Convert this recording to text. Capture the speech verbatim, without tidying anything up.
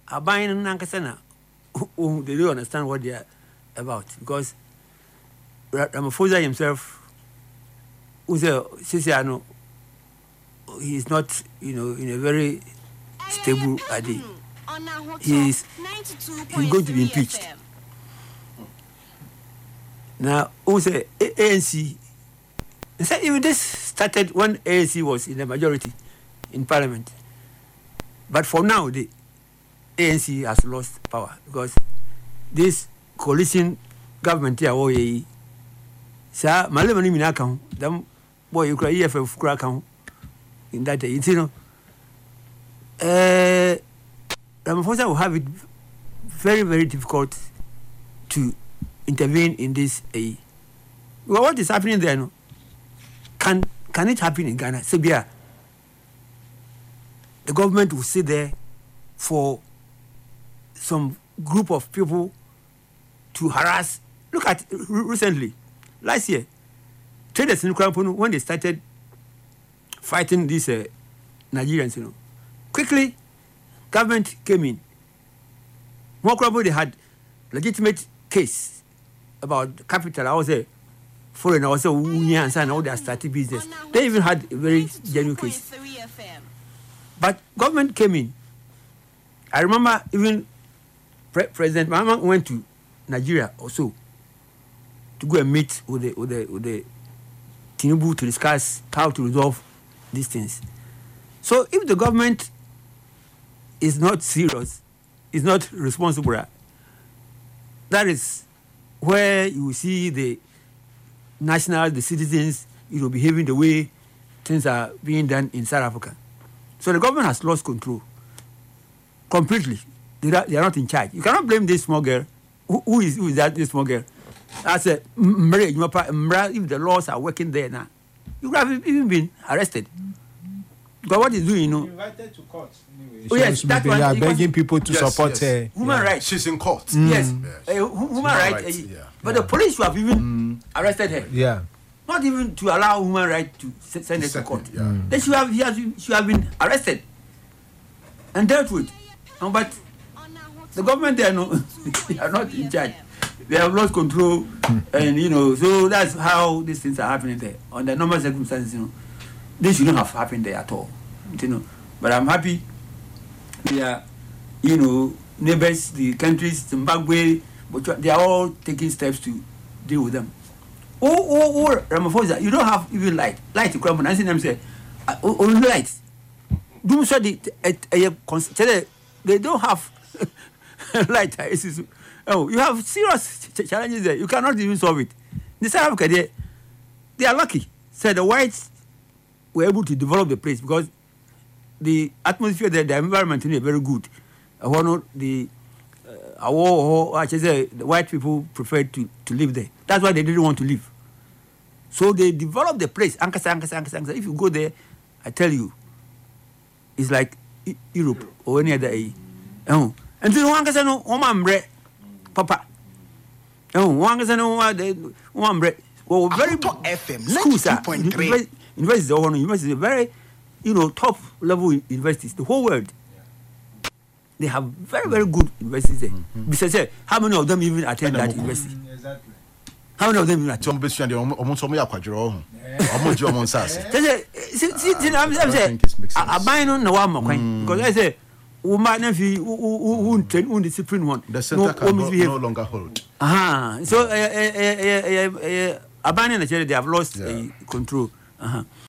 Abayin Nankasana, who they don't understand what they are about because Ramaphosa himself, who's a Sisiano, he's not, you know, in a very stable idea. He's, he's going to be impeached. Now, who's a A N C? Even this started when A N C was in the majority in parliament. But for now, the A N C has lost power because this coalition government here, oh yeah, sir, Malamani Minakam, them boy, you cry here for Krakam in that day, you know. Uh, Ramaphosa will have it very, very difficult to intervene in this. Uh, well, what is happening there? No? Can can it happen in Ghana? Sebia, the government will sit there for some group of people to harass. Look at recently, last year, traders in Krampunu, when they started fighting these uh, Nigerians, you know, quickly, government came in. More Krampunu, they had legitimate case about capital. I was a foreigner, I was a union and all their started business. They even had a very genuine case. But government came in. I remember even Pre- President Mahama went to Nigeria also to go and meet with the with the with the Tinubu to discuss how to resolve these things. So if the government is not serious, is not responsible, that is where you will see the nationals, the citizens, you know, behaving the way things are being done in South Africa. So the government has lost control completely. They are, they are not in charge. You cannot blame this small girl. Who, who is who is that this small girl? As a marriage, if the laws are working there now, you have even been arrested. Because what is doing, you know? Invited to court. Anyway. Oh, yes, that's they are begging people to yes, support yes. her. Human yeah. rights. She's in court. Mm. Yes, yes. Uh, human, human rights. rights Uh, yeah. But yeah. the police have even Mm. arrested her. Yeah. Not even to allow human rights to s- send her to court. Yeah. Mm. They should have, she has, she have been arrested and dealt with. No, but the government, they are, no, they are not in charge. They have lost control, and you know, so that's how these things are happening there. Under normal circumstances, you know, this shouldn't have happened there at all. You know, but I'm happy. They are, you know, neighbors, the countries, Zimbabwe, but they are all taking steps to deal with them. Oh, oh, oh, Ramaphosa, you don't have even light. Light to come. I see them say, oh, only light. Do so the they don't have light. Oh, you have serious challenges there. You cannot even solve it. In South Africa, they, they are lucky. So the whites were able to develop the place because the atmosphere there, the environment is very good. Uh, one of the uh, our, our, the white people preferred to, to live there. That's why they didn't want to leave. So they developed the place. Ankasa, Ankasa, Ankasa, Ankasa. If you go there, I tell you, it's like I- Europe or any other area. Oh. And so Ankasa no Omambre, Papa. Oh, Ankasa no Omambre. Well, very F M schools are ninety-two universities or universities, very, you know, top level universities, the whole world. They have very, very good universities there. Mm-hmm. Besides, how many of them even attend that university? Mm, exactly. How many of them even attend? Some bits and almost some yakwadro. Almost your sass. See, see, see, I'm saying, I buy on the one because I say, woman, if you won't train, won't discipline one. The center can no, no longer hold. Ah, so, uh, uh, uh, uh, uh, uh, Abandon the they have lost yeah. uh, control. Uh-huh.